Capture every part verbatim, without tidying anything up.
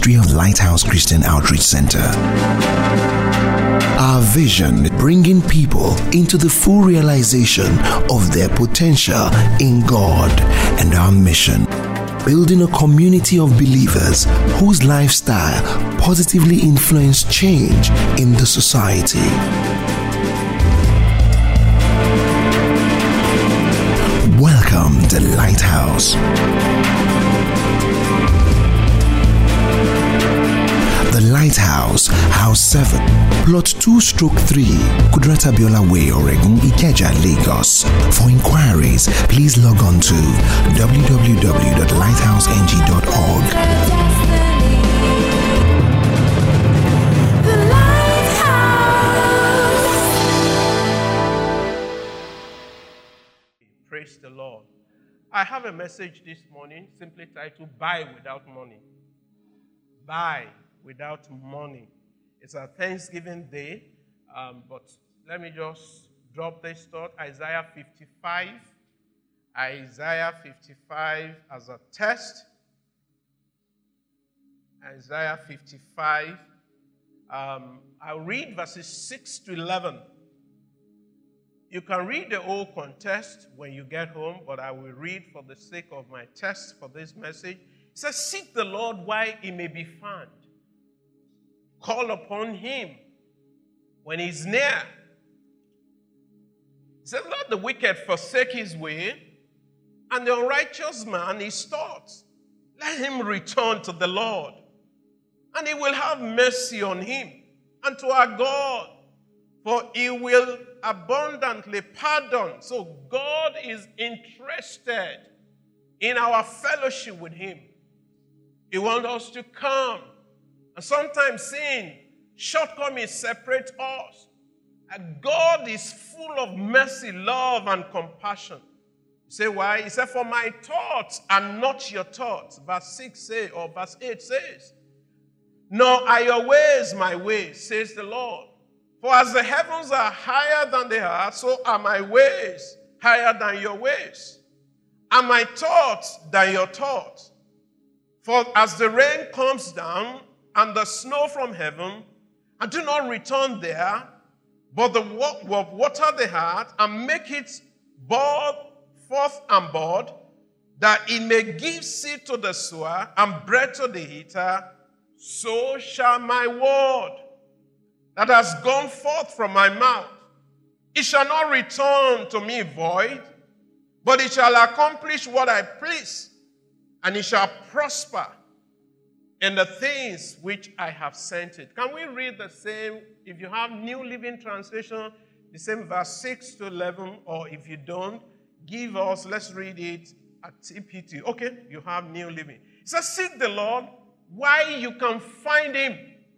ministry of Lighthouse Christian Outreach Center. Our vision, bringing people into the full realization of their potential in God, and our mission, building a community of believers whose lifestyle positively influence change in the society. Welcome to Lighthouse. The Lighthouse, House seven, Plot two stroke three, Kudrata Biola Way, Oregon, Ikeja, Lagos. For inquiries, please log on to w w w dot lighthouse n g dot org. Praise the Lord. I have a message this morning simply titled, Buy Without Money. Buy without money. It's a Thanksgiving day, um, but let me just drop this thought. Isaiah fifty-five. Isaiah fifty-five as a test. Isaiah fifty-five. Um, I'll read verses six to eleven. You can read the whole context when you get home, but I will read for the sake of my test for this message. It says, seek the Lord while he may be found. Call upon him when he's near. He said, let the wicked forsake his way, and the unrighteous man his thoughts. Let him return to the Lord, and he will have mercy on him, and to our God, for he will abundantly pardon. So God is interested in our fellowship with him. He wants us to come. And sometimes sin, shortcomings separate us. And God is full of mercy, love, and compassion. You say why? He said, for my thoughts are not your thoughts. Verse six says, or verse eight says, nor are your ways my ways, says the Lord. For as the heavens are higher than the earth, so are my ways higher than your ways, and my thoughts than your thoughts. For as the rain comes down and the snow from heaven, and do not return there, but the water the heart, and make it bud forth and bud, that it may give seed to the sower and bread to the eater, so shall my word that has gone forth from my mouth. It shall not return to me void, but it shall accomplish what I please, and it shall prosper in the things which I have sent it. Can we read the same, if you have New Living Translation, the same verse six to eleven, or if you don't, give us, let's read it at T P T. Okay, you have New Living. It says, seek the Lord while you can find him.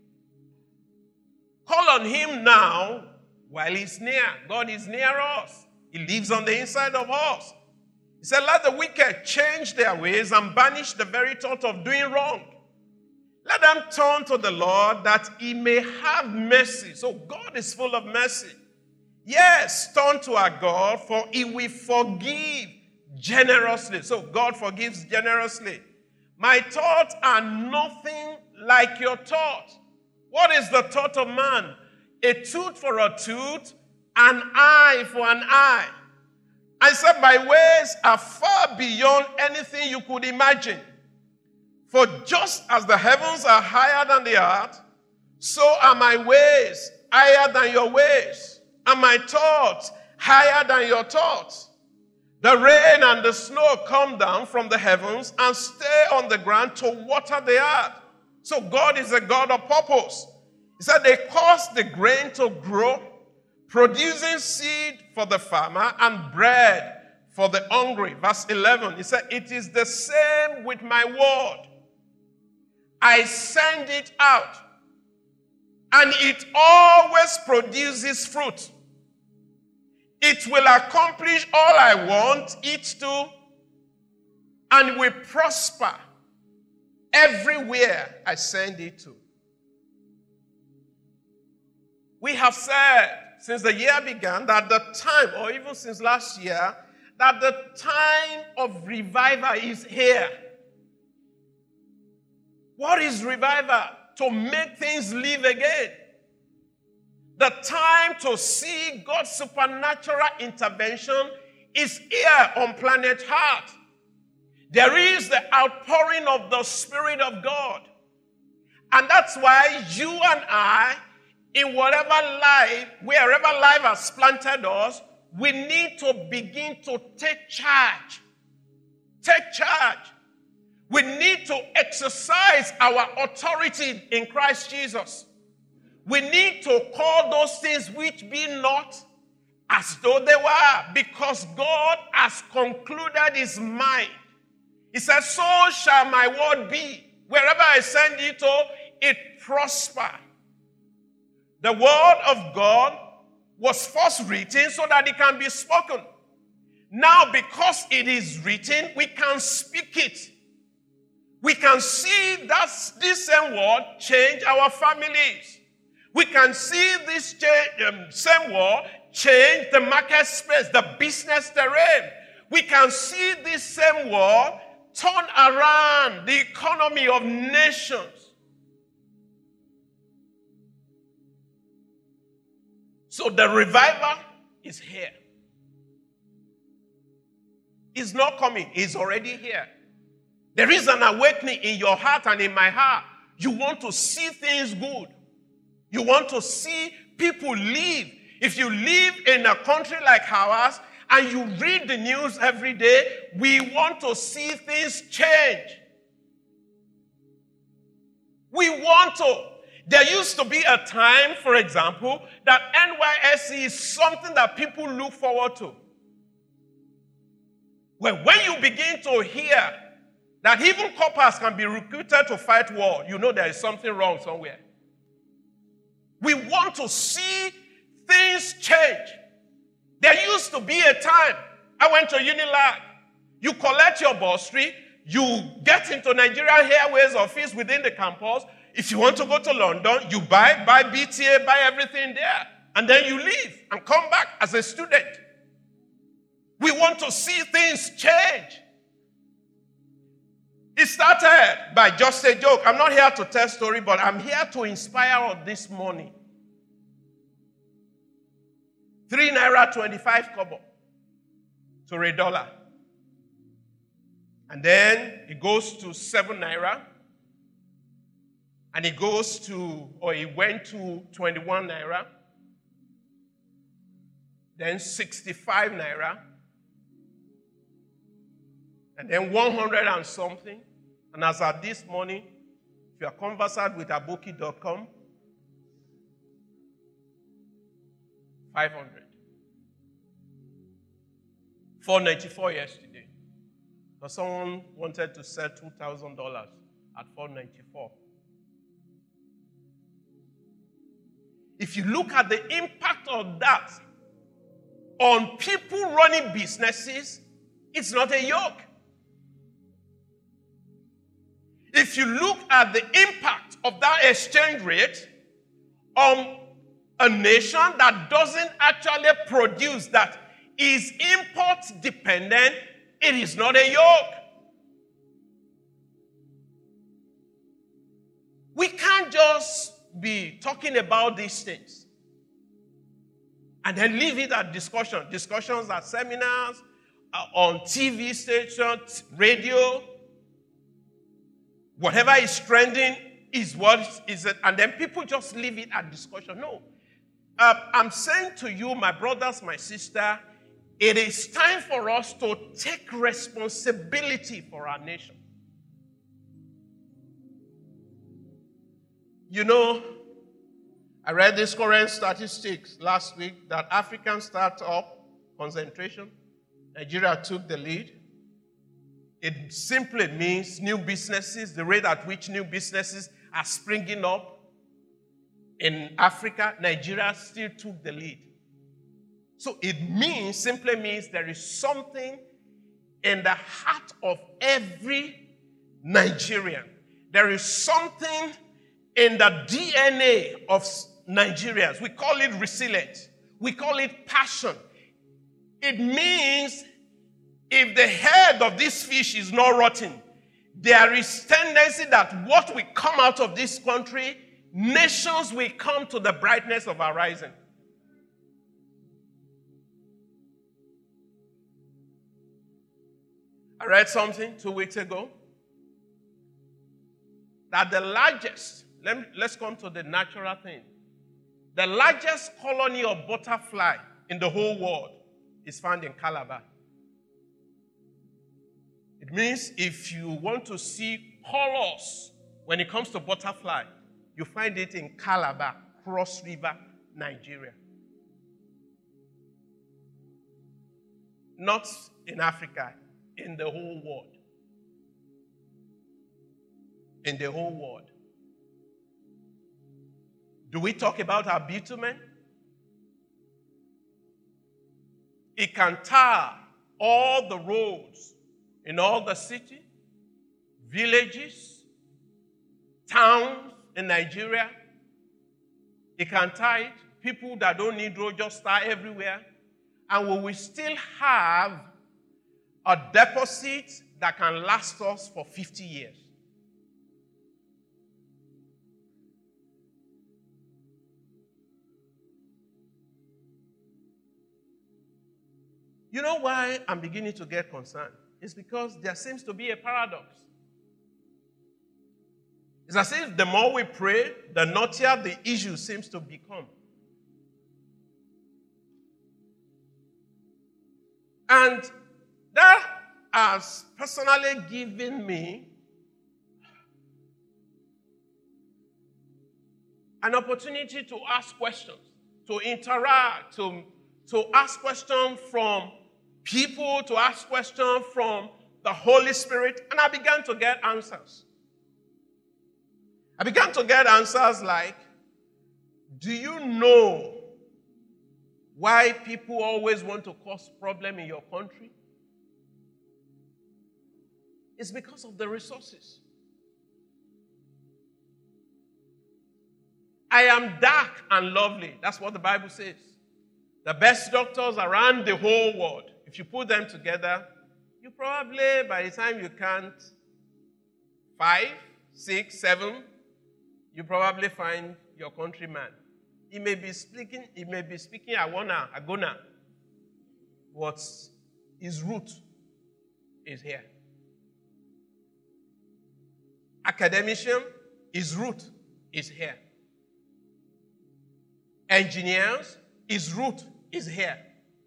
Call on him now while he's near. God is near us. He lives on the inside of us. He said, let the wicked change their ways and banish the very thought of doing wrong. Let them turn to the Lord that he may have mercy. So God is full of mercy. Yes, turn to our God, for he will forgive generously. So God forgives generously. My thoughts are nothing like your thoughts. What is the thought of man? A tooth for a tooth, an eye for an eye. I said, my ways are far beyond anything you could imagine. For just as the heavens are higher than the earth, so are my ways higher than your ways, and my thoughts higher than your thoughts. The rain and the snow come down from the heavens and stay on the ground to water the earth. So God is a God of purpose. He said they cause the grain to grow, producing seed for the farmer and bread for the hungry. Verse eleven, he said, it is the same with my word. I send it out, and it always produces fruit. It will accomplish all I want it to, and will prosper everywhere I send it to. We have said since the year began that the time, or even since last year, that the time of revival is here. What is revival? To make things live again. The time to see God's supernatural intervention is here on planet Earth. There is the outpouring of the Spirit of God. And that's why you and I, in whatever life, wherever life has planted us, we need to begin to take charge. Take charge. We need to exercise our authority in Christ Jesus. We need to call those things which be not as though they were, because God has concluded his mind. He says, so shall my word be. Wherever I send it to, it prosper. The word of God was first written so that it can be spoken. Now, because it is written, we can speak it. We can see that this same word change our families. We can see this change, um, same word change the market space, the business terrain. We can see this same word turn around the economy of nations. So the revival is here. It's not coming. It's already here. There is an awakening in your heart and in my heart. You want to see things good. You want to see people live. If you live in a country like ours and you read the news every day, we want to see things change. We want to. There used to be a time, for example, that N Y S C is something that people look forward to. Well, when you begin to hear that even coppers can be recruited to fight war, you know there is something wrong somewhere. We want to see things change. There used to be a time, I went to Unilag. You collect your bursary, you get into Nigerian Airways office within the campus. If you want to go to London, you buy, buy B T A, buy everything there. And then you leave and come back as a student. We want to see things change. It started by just a joke. I'm not here to tell story, but I'm here to inspire us this morning. Three naira twenty-five kobo to a dollar. And then it goes to seven naira. And it goes to, or it went to twenty-one naira. Then sixty-five naira. And then one hundred and something. And as at this morning, if you are conversant with aboki dot com, five hundred. four ninety-four yesterday. So someone wanted to sell two thousand dollars at four ninety-four. If you look at the impact of that on people running businesses, it's not a yoke. If you look at the impact of that exchange rate on a nation that doesn't actually produce, that is import dependent, it is not a yoke. We can't just be talking about these things and then leave it at discussion. Discussions at seminars, uh, on T V stations, radio. Whatever is trending is what is it, and then people just leave it at discussion. No. Uh, I'm saying to you, my brothers, my sister, it is time for us to take responsibility for our nation. You know, I read this current statistics last week that African startup concentration, Nigeria took the lead. It simply means new businesses, the rate at which new businesses are springing up in Africa, Nigeria still took the lead. So it means, simply means there is something in the heart of every Nigerian. There is something in the D N A of Nigerians. We call it resilience. We call it passion. It means if the head of this fish is not rotting, there is tendency that what will come out of this country, nations will come to the brightness of our rising. I read something two weeks ago that the largest, let me, let's come to the natural thing. The largest colony of butterfly in the whole world is found in Calabar. It means if you want to see colors when it comes to butterfly, you find it in Calabar, Cross River, Nigeria. Not in Africa, in the whole world. In the whole world. Do we talk about our bitumen? It can tar all the roads in all the city, villages, towns in Nigeria. It can tar it. People that don't need road just tar everywhere. And we will still have a deposit that can last us for fifty years. You know why I'm beginning to get concerned? It's because there seems to be a paradox. It's as if the more we pray, the knottier the issue seems to become. And that has personally given me an opportunity to ask questions, to interact, to, to ask questions from people, to ask questions from the Holy Spirit, and I began to get answers. I began to get answers like, do you know why people always want to cause problem in your country? It's because of the resources. I am dark and lovely. That's what the Bible says. The best doctors around the whole world, if you put them together, you probably, by the time you count five, six, seven, you probably find your countryman. He may be speaking, he may be speaking Awana, Agona, but his root is here. Academician, his root is here. Engineers, his root is here.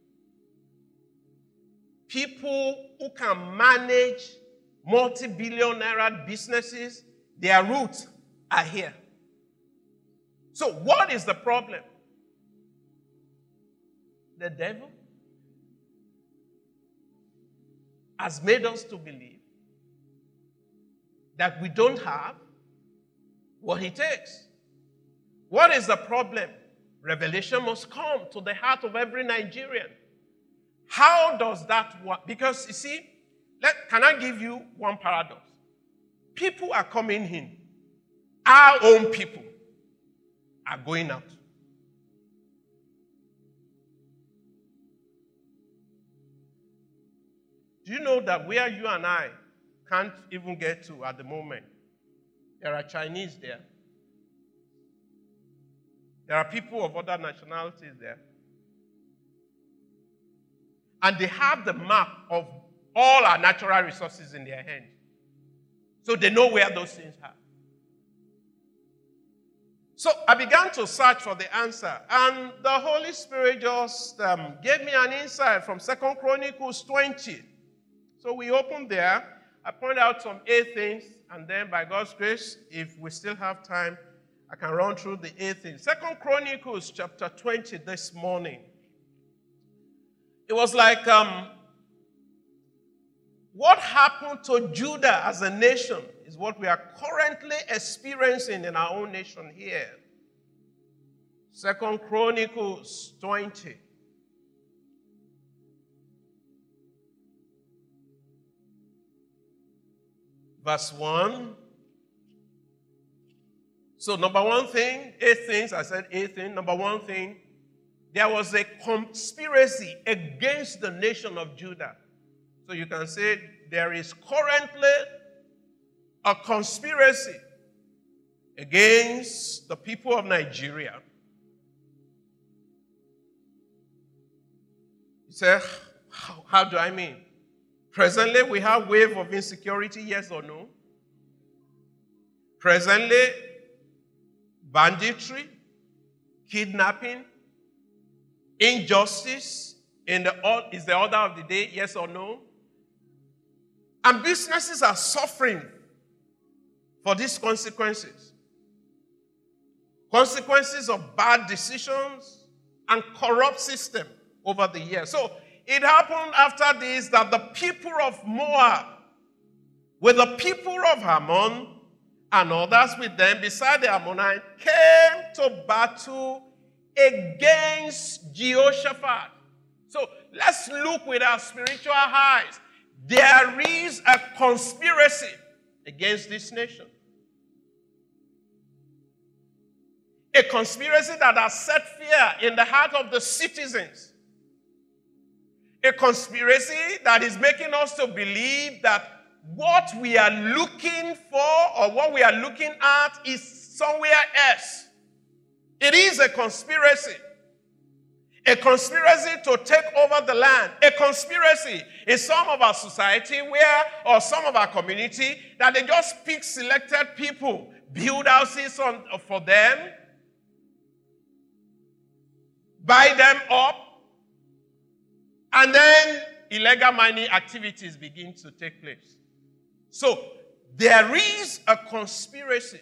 People who can manage multi-billion naira businesses, their roots are here. So what is the problem? The devil has made us to believe that we don't have what it takes. What is the problem? Revelation must come to the heart of every Nigerian. How does that work? Because you see, let, can I give you one paradox? People are coming in. Our own people are going out. Do you know that where you and I can't even get to at the moment, there are Chinese there. There are people of other nationalities there. And they have the map of all our natural resources in their hands. So they know where those things are. So I began to search for the answer. And the Holy Spirit just um, gave me an insight from Second Chronicles twenty. So we opened there. I pointed out some eight things. And then by God's grace, if we still have time, I can run through the eight things. Second Chronicles chapter twenty this morning. It was like, um, what happened to Judah as a nation is what we are currently experiencing in our own nation here. Second Chronicles twenty. Verse one. So number one thing, eight things, I said eight things. Number one thing, there was a conspiracy against the nation of Judah. So you can say there is currently a conspiracy against the people of Nigeria. You say, how, how do I mean? Presently, we have wave of insecurity, yes or no? Presently, banditry, kidnapping, injustice in the, is the order of the day, yes or no? And businesses are suffering for these consequences. Consequences of bad decisions and corrupt system over the years. So it happened after this that the people of Moab, with the people of Ammon and others with them beside the Ammonites, came to battle against Jehoshaphat. So let's look with our spiritual eyes. There is a conspiracy against this nation. A conspiracy that has set fear in the heart of the citizens. A conspiracy that is making us to believe that what we are looking for or what we are looking at is somewhere else. It is a conspiracy. A conspiracy to take over the land. A conspiracy in some of our society where, or some of our community, that they just pick selected people, build houses on, for them, buy them up, and then illegal mining activities begin to take place. So, there is a conspiracy.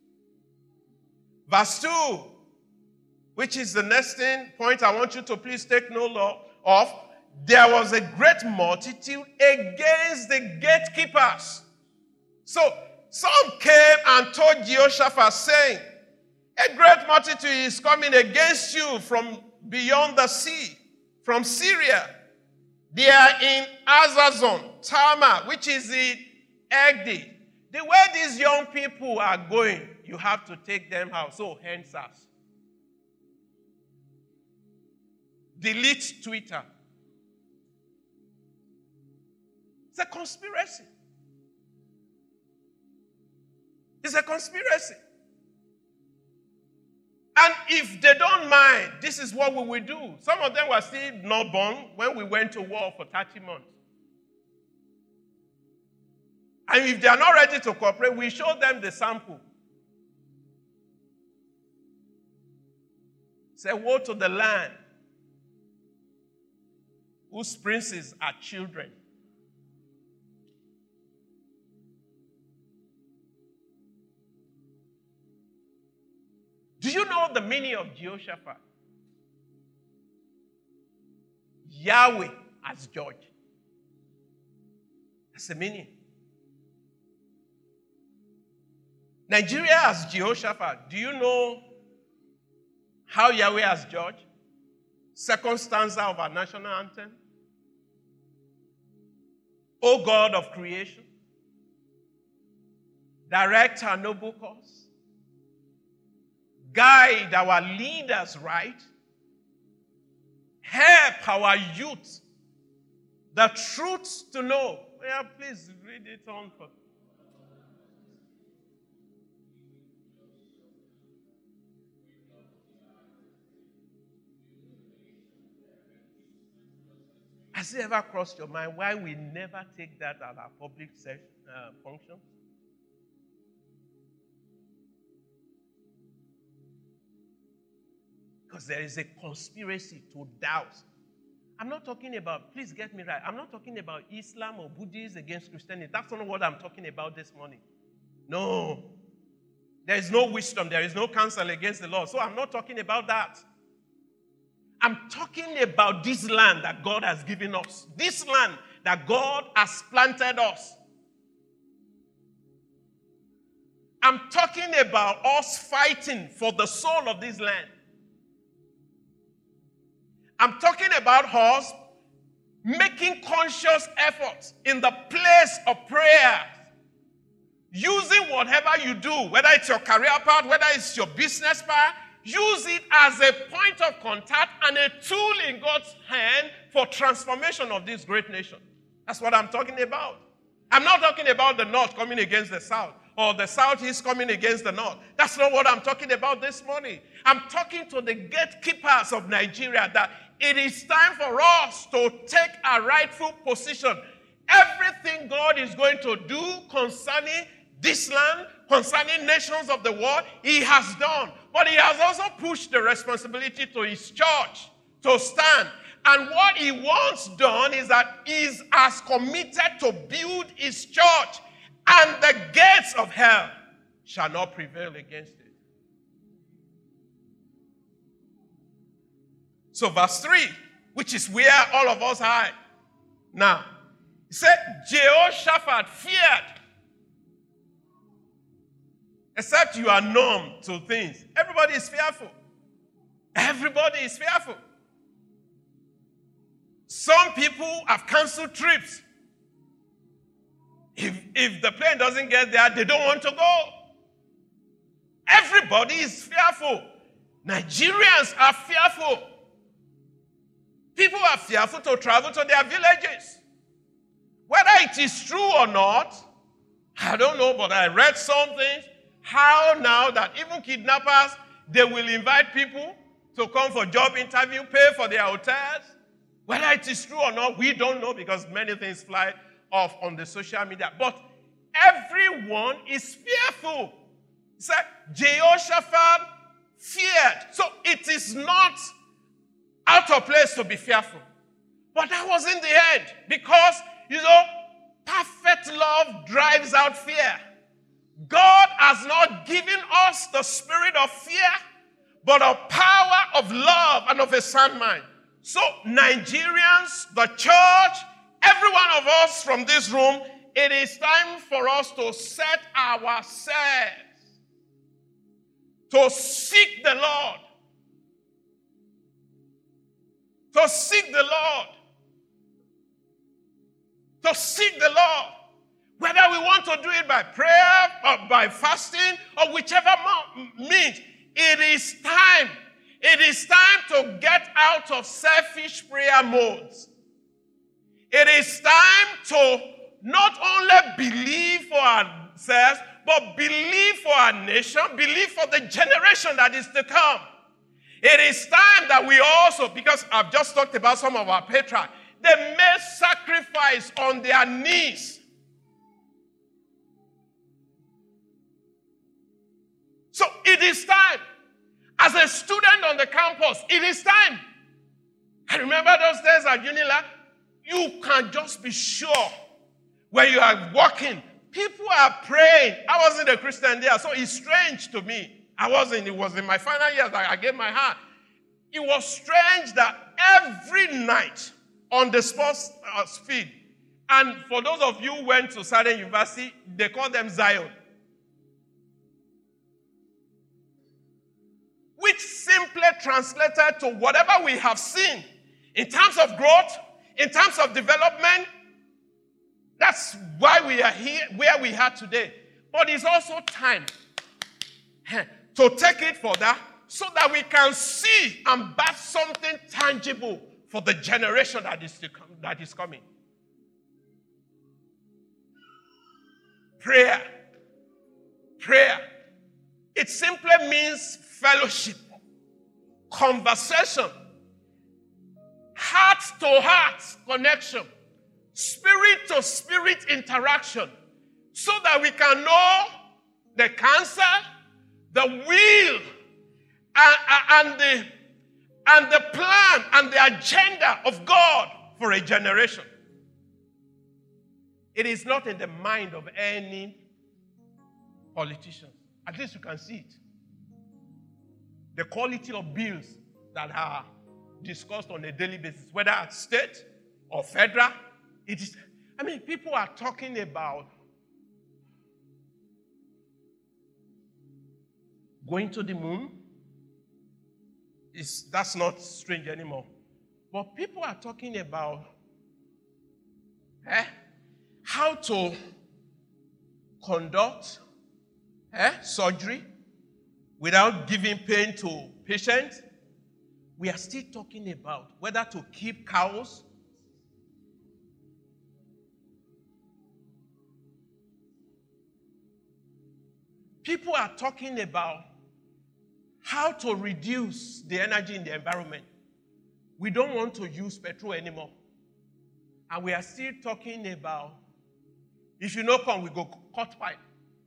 Verse two, which is the next thing, point I want you to please take note of. There was a great multitude against the gatekeepers. So, some came and told Jehoshaphat, saying, a great multitude is coming against you from beyond the sea, from Syria. They are in Azazon, Tamar, which is in Egdi. The way these young people are going, you have to take them out. So, hence us. Delete Twitter. It's a conspiracy. It's a conspiracy. And if they don't mind, this is what we will do. Some of them were still not born when we went to war for thirty months. And if they are not ready to cooperate, we show them the sample. Say, woe to the land whose princes are children. Do you know the meaning of Jehoshaphat? Yahweh as judge. That's the meaning. Nigeria as Jehoshaphat. Do you know how Yahweh as judge? Second stanza of our national anthem. O God of creation, direct our noble cause. Guide our leaders right. Help our youth the truth to know. Yeah, please read it on for. Has it ever crossed your mind why we never take that at our public session, uh, functions? Because there is a conspiracy to doubt. I'm not talking about, please get me right, I'm not talking about Islam or Buddhism against Christianity. That's not what I'm talking about this morning. No. There is no wisdom, there is no counsel against the law. So I'm not talking about that. I'm talking about this land that God has given us. This land that God has planted us. I'm talking about us fighting for the soul of this land. I'm talking about us making conscious efforts in the place of prayer. Using whatever you do, whether it's your career path, whether it's your business path, use it as a point of contact and a tool in God's hand for transformation of this great nation. That's what I'm talking about. I'm not talking about the north coming against the south or the southeast coming against the north. That's not what I'm talking about this morning. I'm talking to the gatekeepers of Nigeria that it is time for us to take a rightful position. Everything God is going to do concerning this land, concerning nations of the world, he has done. But he has also pushed the responsibility to his church to stand. And what he wants done is that he is as committed to build his church, and the gates of hell shall not prevail against it. So verse three, which is where all of us are now, he said, Jehoshaphat feared. Except you are numb to things. Everybody is fearful. Everybody is fearful. Some people have canceled trips. If, if the plane doesn't get there, they don't want to go. Everybody is fearful. Nigerians are fearful. People are fearful to travel to their villages. Whether it is true or not, I don't know, but I read something. How now that even kidnappers, they will invite people to come for job interview, pay for their hotels. Whether it is true or not, we don't know because many things fly off on the social media. But everyone is fearful. He said, Jehoshaphat feared. So it is not out of place to be fearful. But that wasn't the end. Because, you know, perfect love drives out fear. God has not given us the spirit of fear, but of power, of love, and of a sound mind. So, Nigerians, the church, every one of us from this room, it is time for us to set ourselves, to seek the Lord, to seek the Lord, to seek the Lord. Whether we want to do it by prayer or by fasting or whichever means, it is time. It is time to get out of selfish prayer modes. It is time to not only believe for ourselves, but believe for our nation, believe for the generation that is to come. It is time that we also, because I've just talked about some of our patriarchs, they made sacrifice on their knees. So it is time. As a student on the campus, it is time. I remember those days at Unilag, you can just be sure when you are walking, people are praying. I wasn't a Christian there, so it's strange to me. I wasn't. It was in my final years that I gave my heart. It was strange that every night on the sports uh, field, and for those of you who went to Southern University, they call them Zion, which simply translated to whatever we have seen in terms of growth, in terms of development. That's why we are here, where we are today. But it's also time to take it further so that we can see and birth something tangible for the generation that is to come, that is coming. Prayer. Prayer. It simply means fellowship, conversation, heart-to-heart connection, spirit-to-spirit interaction, so that we can know the counsel, the will, and, and, the, and the plan and the agenda of God for a generation. It is not in the mind of any politician. At least you can see it. The quality of bills that are discussed on a daily basis, whether at state or federal, it is, I mean, people are talking about going to the moon. It's, that's not strange anymore. But people are talking about eh, how to conduct eh, surgery without giving pain to patients. We are still talking about whether to keep cows. People are talking about how to reduce the energy in the environment. We don't want to use petrol anymore. And we are still talking about, if you no come, we go cut pipe.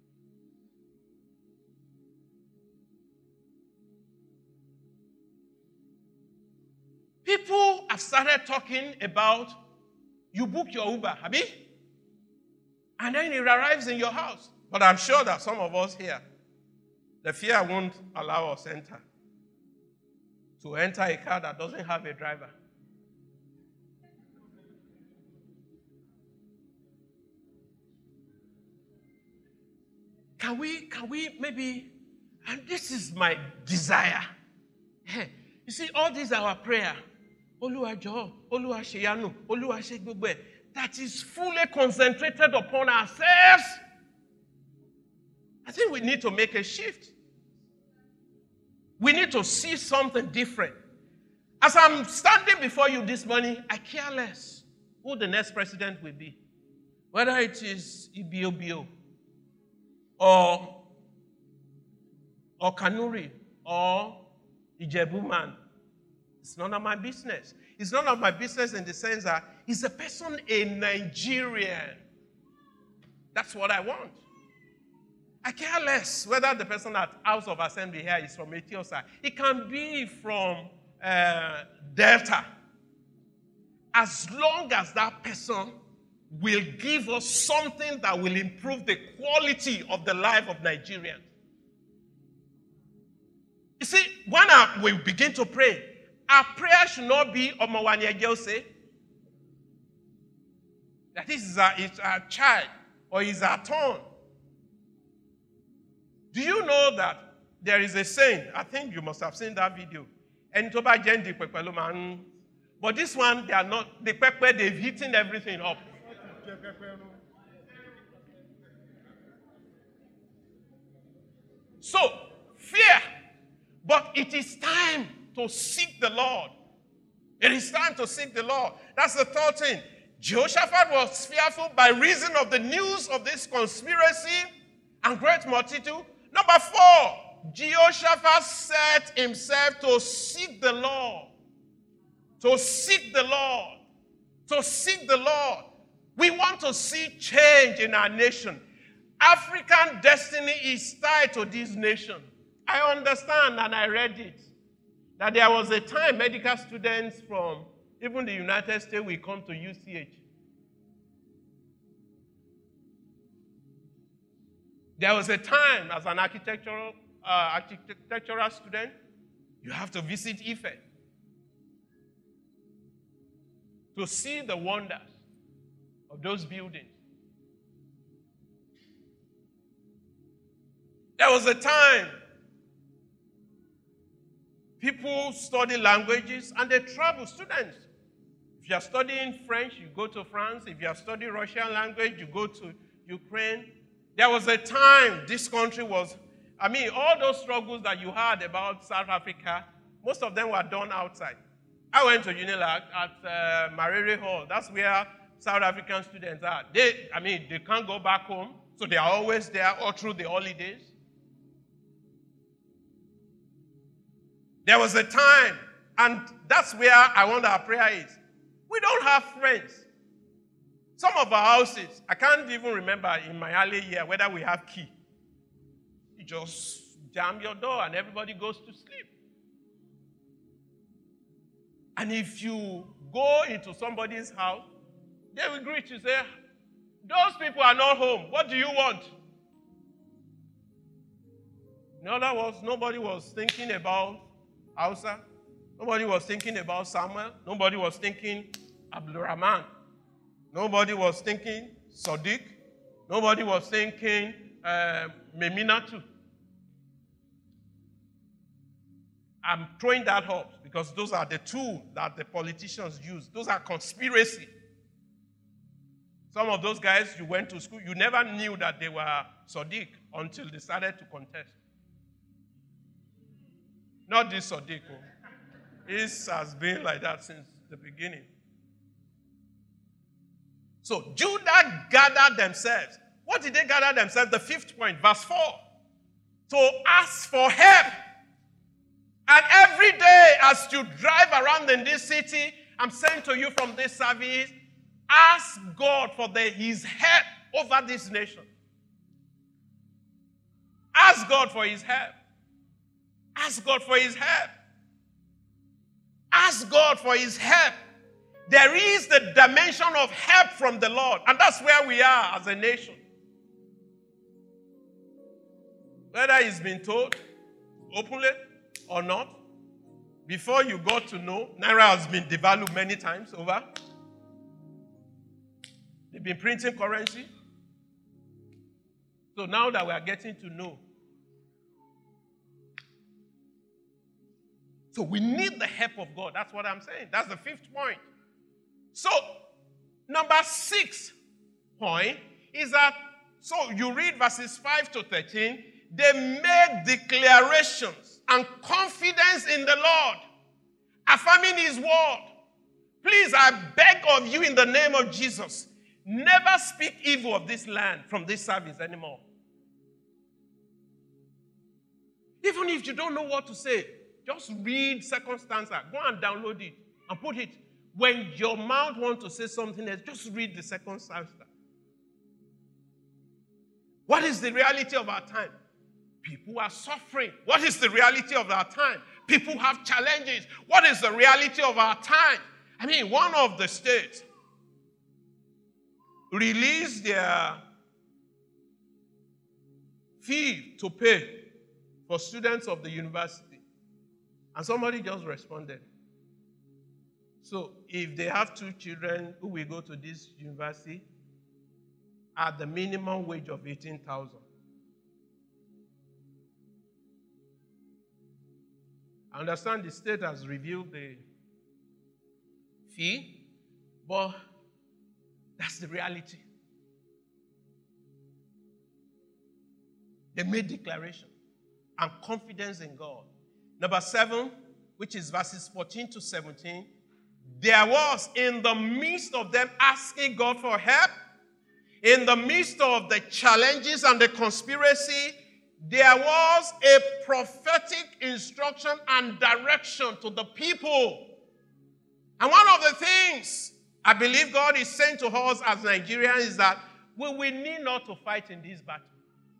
People have started talking about, you book your Uber, Abi? And then it arrives in your house. But I'm sure that some of us here, the fear won't allow us enter. To enter a car that doesn't have a driver. Can we, can we maybe, and this is my desire. Hey, you see, all these are our prayer. Oluwa Joho, Oluwa Sheyanu, Oluwa Shegbogbo, that is fully concentrated upon ourselves. I think we need to make a shift. We need to see something different. As I'm standing before you this morning, I care less who the next president will be. Whether it is Ibiobio or, or Kanuri or Ijebu man. It's none of my business. It's none of my business in the sense that he's a person, a Nigerian. That's what I want. I care less whether the person at House of Assembly here is from Etiosa. It can be from uh, Delta. As long as that person will give us something that will improve the quality of the life of Nigerians. You see, when I, we begin to pray, our prayer should not be Omawani Ejose. That this is our, it's our child or is our turn. Do you know that there is a saying? I think you must have seen that video. But this one, they are not, the pepper, they've eaten everything up. So, fear. But it is time to seek the Lord. It is time to seek the Lord. That's the third thing. Jehoshaphat was fearful by reason of the news of this conspiracy and great multitude. Number four, Jehoshaphat set himself to seek the Lord. To seek the Lord. To seek the Lord. We want to see change in our nation. African destiny is tied to this nation. I understand, and I read it, that there was a time medical students from even the United States will come to U C H. There was a time as an architectural, uh, architectural student, you have to visit Ife to see the wonders of those buildings. There was a time people study languages and they travel, students. If you are studying French, you go to France. If you are studying Russian language, you go to Ukraine. There was a time this country was, I mean, all those struggles that you heard about South Africa, most of them were done outside. I went to UNILAG at uh, Marere Hall. That's where South African students are. They, I mean, they can't go back home, so they are always there all through the holidays. There was a time, and that's where I wonder our prayer is. We don't have friends. Some of our houses, I can't even remember in my early year whether we have key. You just jam your door and everybody goes to sleep. And if you go into somebody's house, they will greet you, say, those people are not home. What do you want? In other words, nobody was thinking about Hausa. Nobody was thinking about Samuel. Nobody was thinking Abdulrahman. Nobody was thinking Sadiq. Nobody was thinking uh, Meminatu. I'm throwing that up because those are the tools that the politicians use. Those are conspiracy. Some of those guys you went to school, you never knew that they were Sadiq until they started to contest. Not this Sadiq. This has been like that since the beginning. So Judah gathered themselves. What did they gather themselves? The fifth point, verse four. to ask for help. And every day as you drive around in this city, I'm saying to you from this service, ask God for the, his help over this nation. Ask God for his help. Ask God for his help. Ask God for his help. There is the dimension of help from the Lord, and that's where we are as a nation. Whether it's been told openly or not, before you got to know, Naira has been devalued many times over. They've been printing currency. So now that we are getting to know, so we need the help of God. That's what I'm saying. That's the fifth point. So, number six point is that, so you read verses five to thirteen, they made declarations and confidence in the Lord, affirming his word. Please, I beg of you in the name of Jesus, never speak evil of this land from this service anymore. Even if you don't know what to say, just read second stanza. Go and download it and put it. When your mouth wants to say something else, just read the second stanza. What is the reality of our time? People are suffering. What is the reality of our time? People have challenges. What is the reality of our time? I mean, one of the states released their fee to pay for students of the university. And somebody just responded. So if they have two children who will go to this university at the minimum wage of eighteen thousand. I understand the state has reviewed the fee, but that's the reality. They made declaration and confidence in God. Number seven, which is verses fourteen to seventeen, there was in the midst of them asking God for help, in the midst of the challenges and the conspiracy, there was a prophetic instruction and direction to the people. And one of the things I believe God is saying to us as Nigerians is that we will need not to fight in this battle.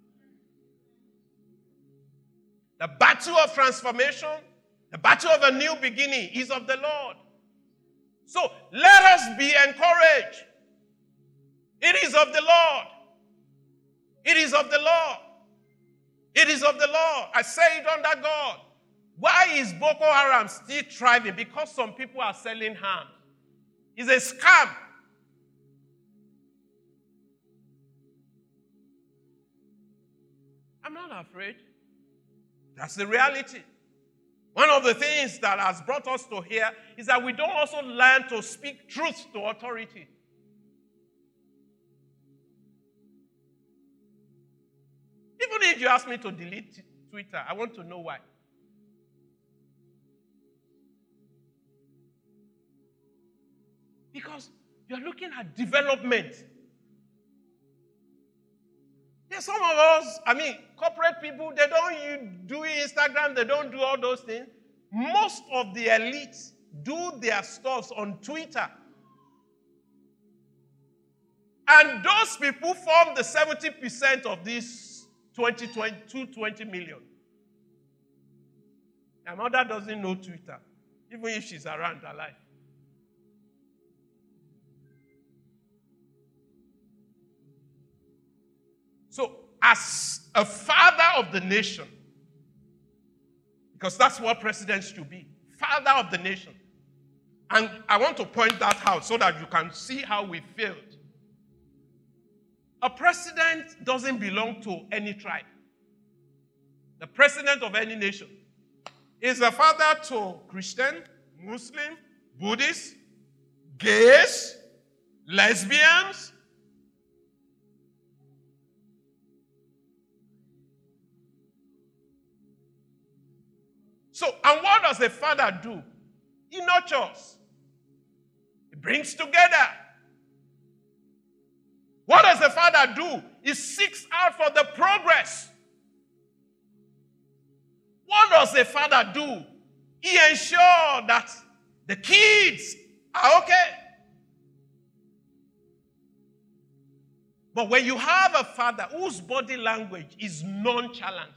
The battle of transformation, the battle of a new beginning is of the Lord. So let us be encouraged. It is of the Lord. It is of the Lord. It is of the Lord. I say it under God. Why is Boko Haram still thriving? Because some people are selling ham. It's a scam. I'm not afraid. That's the reality. One of the things that has brought us to here is that we don't also learn to speak truth to authority. Even if you ask me to delete Twitter, I want to know why. Because you're looking at development. There's some of us, I mean, corporate people, they don't do Instagram, they don't do all those things. Most of the elites do their stuff on Twitter. And those people form the seventy percent of this twenty, twenty, two hundred twenty million. My mother doesn't know Twitter, even if she's around alive. So, as a father of the nation, because that's what presidents should be, father of the nation. And I want to point that out so that you can see how we failed. A president doesn't belong to any tribe. The president of any nation is a father to Christian, Muslim, Buddhist, gays, lesbians. So, and what does a father do? He nurtures. He brings together. What does the father do? He seeks out for the progress What does a father do? He ensures that the kids are okay. But when you have a father whose body language is nonchalant,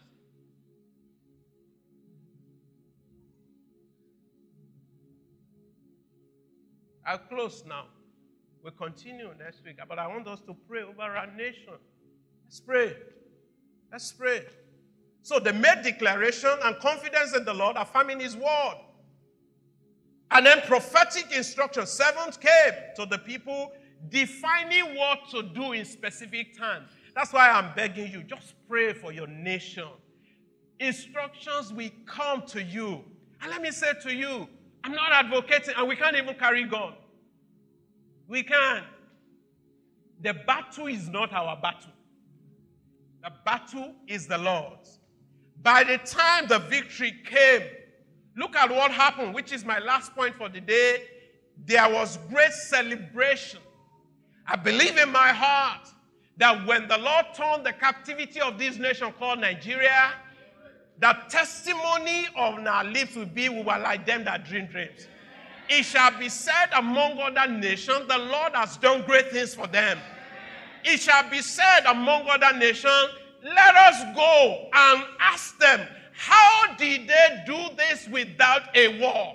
I'll close now. We'll continue next week. But I want us to pray over our nation. Let's pray. Let's pray. So they made declaration and confidence in the Lord, affirming his word. And then prophetic instruction. Seventh came to the people, defining what to do in specific times. That's why I'm begging you, just pray for your nation. Instructions will come to you. And let me say to you, I'm not advocating, and we can't even carry gun. We can't. The battle is not our battle. The battle is the Lord's. By the time the victory came, look at what happened, which is my last point for the day. There was great celebration. I believe in my heart that when the Lord turned the captivity of this nation called Nigeria, the testimony of our lips will be, we were like them that dream dreams. It shall be said among other nations, the Lord has done great things for them. It shall be said among other nations, let us go and ask them, how did they do this without a war?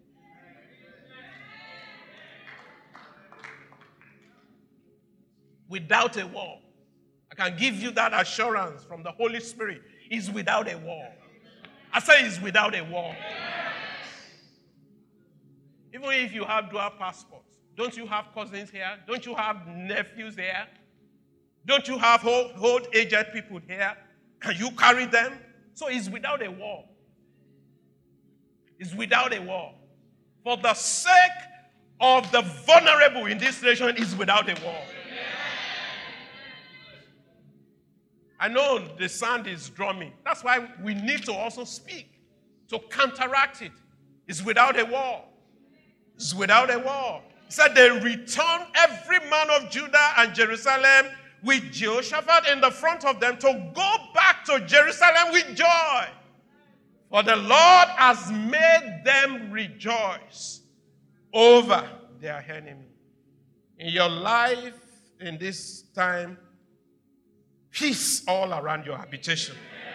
Without a war. I can give you that assurance from the Holy Spirit. Is without a war. I say it's without a war. Even if you have dual passports, don't you have cousins here? Don't you have nephews here? Don't you have old, old aged people here? Can you carry them? So it's without a war. It's without a war. For the sake of the vulnerable in this nation, it's without a war. I know the sound is drumming. That's why we need to also speak to counteract it. It's without a war. It's without a war. He said they returned every man of Judah and Jerusalem with Jehoshaphat in the front of them to go back to Jerusalem with joy. For the Lord has made them rejoice over their enemy. In your life, in this time, peace all around your habitation.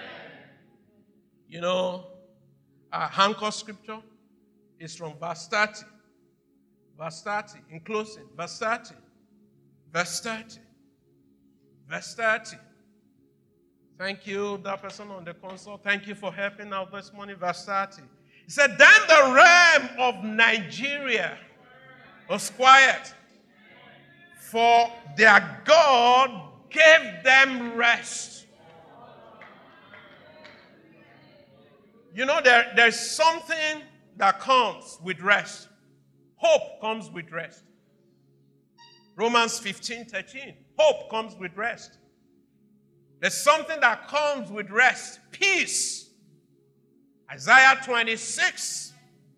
You know, our anchor scripture is from verse thirty. Verse thirty, in closing, verse thirty. Verse thirty. Verse thirty. Thank you, that person on the console. Thank you for helping out this morning. Verse thirty. He said, then the realm of Nigeria was quiet, for their God gave them rest. You know, there, there's something that comes with rest. Hope comes with rest. Romans fifteen thirteen. Hope comes with rest. There's something that comes with rest. Peace. Isaiah twenty-six,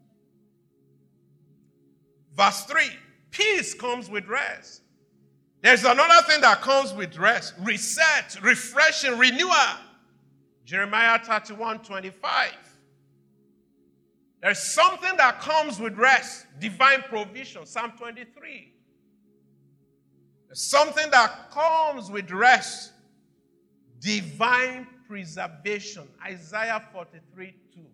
verse three. Peace comes with rest. There's another thing that comes with rest. Reset, refreshing, renewal. Jeremiah thirty-one twenty-five. There's something that comes with rest. Divine provision. Psalm twenty-three. There's something that comes with rest. Divine preservation. Isaiah forty-three two.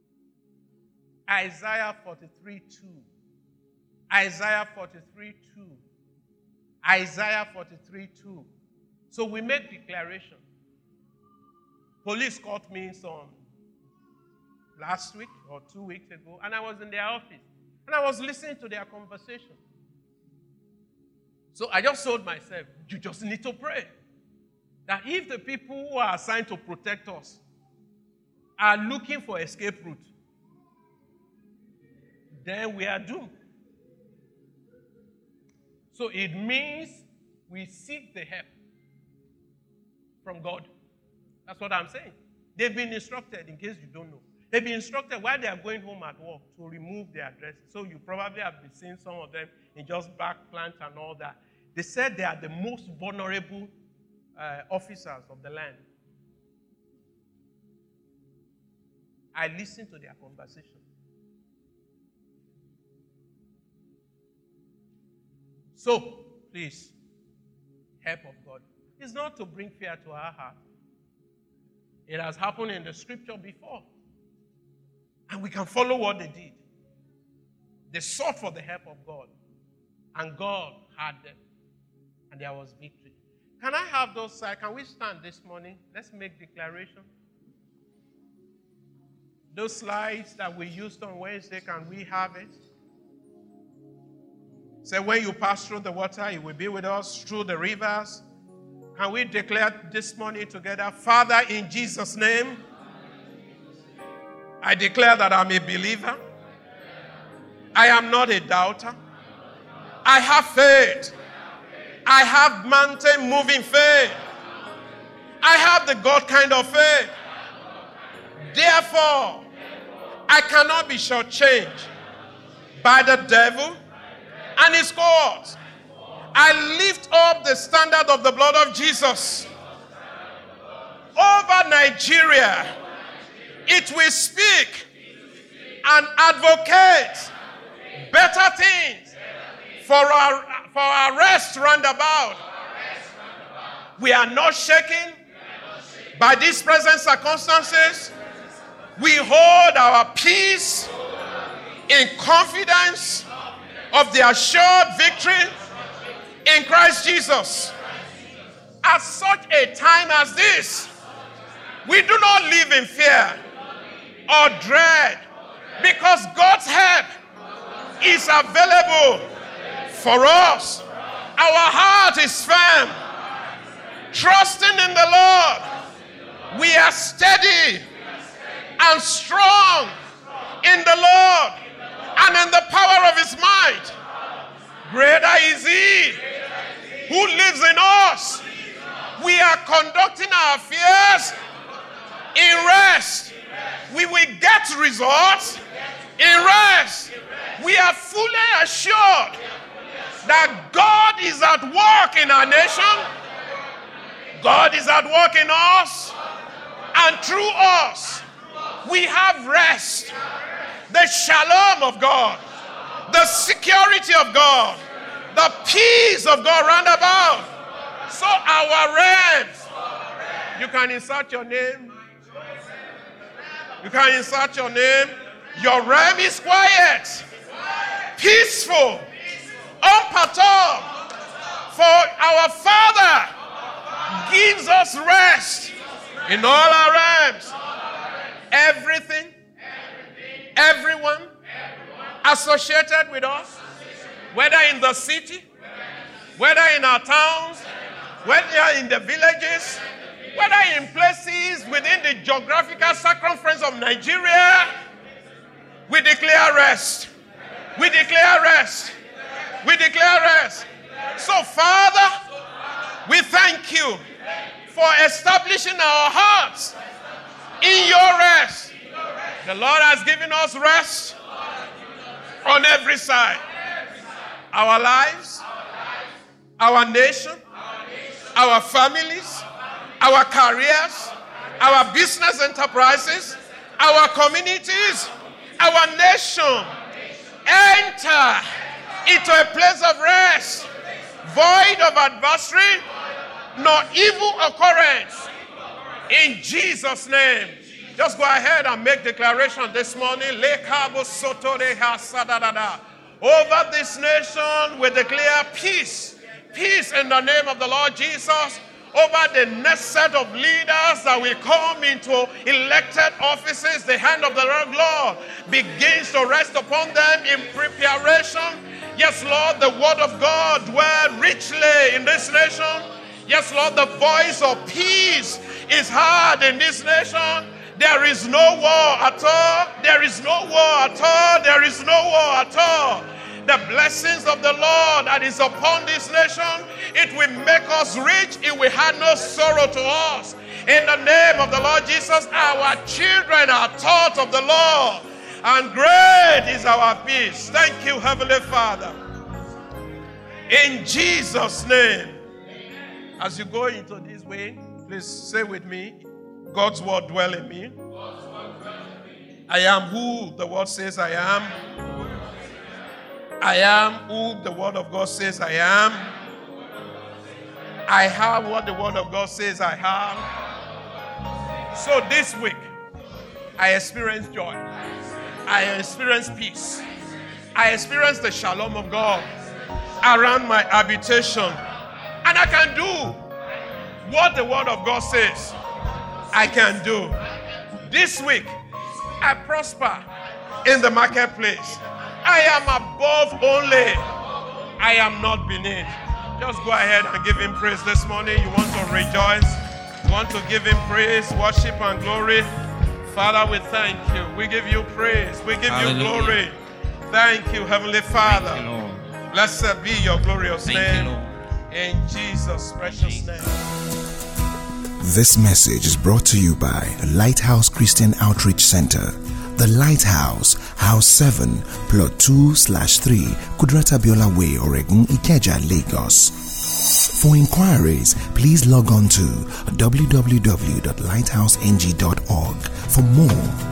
Isaiah forty-three two. Isaiah forty-three two. Isaiah forty-three two. So we make declaration. Police caught me some last week or two weeks ago, and I was in their office, and I was listening to their conversation. So I just told myself, you just need to pray that if the people who are assigned to protect us are looking for escape route, then we are doomed. So it means we seek the help from God. That's what I'm saying. They've been instructed, in case you don't know. They've been instructed while they are going home at work to remove their addresses. So you probably have been seeing some of them in just back plants and all that. They said they are the most vulnerable uh, officers of the land. I listen to their conversation. So, please, help of God. It's not to bring fear to our heart. It has happened in the scripture before. And we can follow what they did. They sought for the help of God. And God had them. And there was victory. Can I have those slides? Can we stand this morning? Let's make declaration. Those slides that we used on Wednesday, can we have it? Say, when you pass through the water, you will be with us through the rivers. Can we declare this morning together? Father, in Jesus' name, I declare that I'm a believer. I am not a doubter. I have faith. I have mountain-moving faith. I have the God kind of faith. Therefore, I cannot be shortchanged by the devil and his cohorts. I lift up the standard of the blood of Jesus over Nigeria. It will speak and advocate better things for our, for our rest roundabout. We are not shaken by these present circumstances. We hold our peace in confidence of the assured victory in Christ Jesus. At such a time as this, we do not live in fear or dread, because God's help is available for us. Our heart is firm, trusting in the Lord. We are steady and strong in the Lord and in the power of his might. Greater is he who lives in us. We are conducting our affairs in rest. We will get results in rest. We are fully assured that God is at work in our nation. God is at work in us and through us. We have rest, the shalom of God, the security of God, the peace of God round about. So our realms, you can insert your name. You can insert your name. Your realm is quiet, peaceful, unperturbed. For our Father gives us rest in all our realms. Everything, everyone associated with us, whether in the city, whether in our towns, whether in the villages, whether in places within the geographical circumference of Nigeria, we declare rest. We declare rest. We declare rest. So, Father, we thank you for establishing our hearts in your rest. The Lord has given us rest on every side. Our lives, our nation, our families, our careers, our business enterprises, our communities, our nation enter into a place of rest, void of adversary, nor evil occurrence. In Jesus' name. Just go ahead and make declaration this morning. Over this nation, we declare peace. Peace in the name of the Lord Jesus. Over the next set of leaders that will come into elected offices, the hand of the Lord begins to rest upon them in preparation. Yes, Lord, the word of God dwell richly in this nation. Yes, Lord, the voice of peace is heard in this nation. There is no war at all. There is no war at all. There is no war at all. The blessings of the Lord that is upon this nation, it will make us rich. It will have no sorrow to us. In the name of the Lord Jesus, our children are taught of the Lord, and great is our peace. Thank you, Heavenly Father. In Jesus' name. As you go into this way, please say with me, God's word dwell in me. I am who the word says I am. I am who the word of God says I am. I have what the word of God says I have. So this week, I experience joy. I experience peace. I experience the shalom of God around my habitation. And I can do what the word of God says I can do. This week, I prosper in the marketplace. I am above only. I am not beneath. Just go ahead and give him praise this morning. You want to rejoice? You want to give him praise, worship, and glory? Father, we thank you. We give you praise. We give Hallelujah. You glory. Thank you, Heavenly Father. Thank you, Lord. Blessed be your glorious Thank name. You, Lord. In Jesus' precious name. This message is brought to you by Lighthouse Christian Outreach Center. The Lighthouse, House seven, Plot two slash three, Kudrata Biola Way, Oregun, Ikeja, Lagos. For inquiries, please log on to w w w dot lighthouse n g dot org for more.